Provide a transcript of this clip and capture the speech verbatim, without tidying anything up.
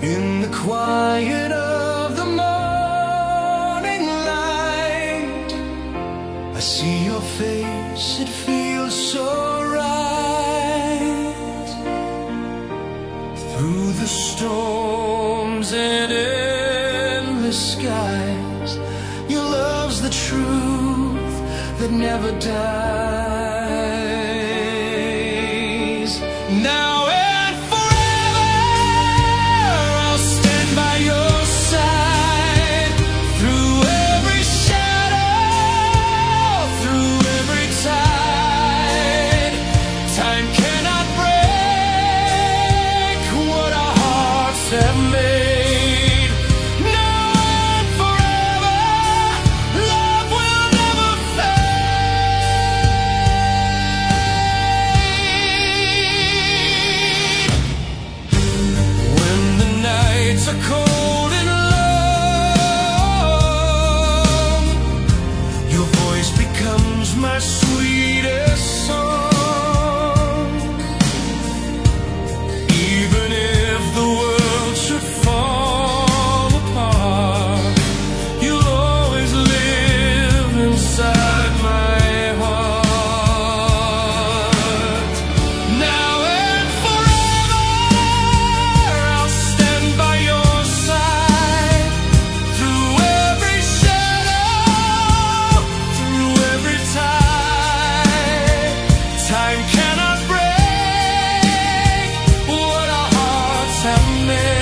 In the quiet of the morning light, I see your face, it feels so right. Through the storms and endless skies, your love's the truth that never dies. Now have made. Now and forever, love will never fade. When the nights are cold and long, your voice becomes my sweetest song. Even if the world time cannot break what our hearts have made.